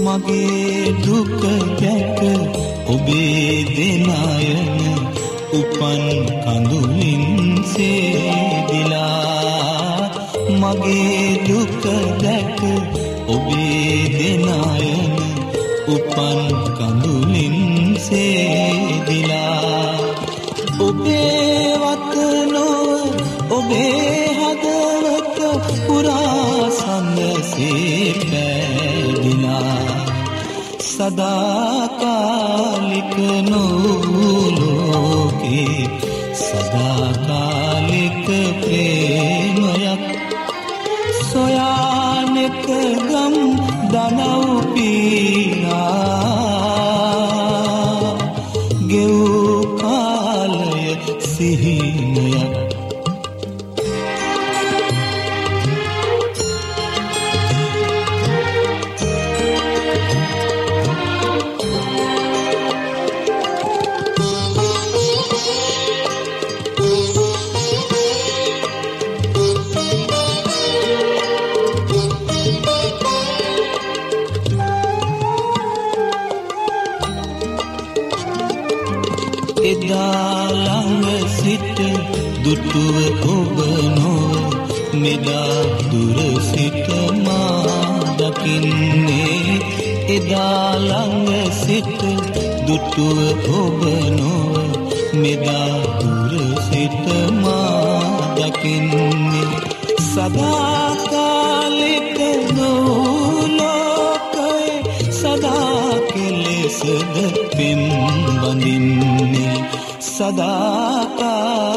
මගේ දුක දැක ඔබේ දෙනායන උපන් කඳුලින් සේදිලා මගේ දුක දැක ඔබේ දෙනායන උපන් කඳුලින් සේදිලා ඔබේ වතනෝ ඔබේ හදවත පුරා සඳසේ පැදිලා සදාකාලික නෝලෝකේ සදාකාලික ප්‍රේමයක් සොයානෙක ගම් දනව් පීනා ගෙවූ කාලය සිහිනයක් එදා ළඟ සිට දුටුව ඔබ නොව මෙදා දුර සිට මා දකින්නේ එදා ළඟ සිට දුටුව ඔබ නොව මෙදා දුර සිට මා දකින්නේ සදාකාලික නෝලෝකේ සදා කෙලෙසද පෙම් බඳින්නේ සදාකාලික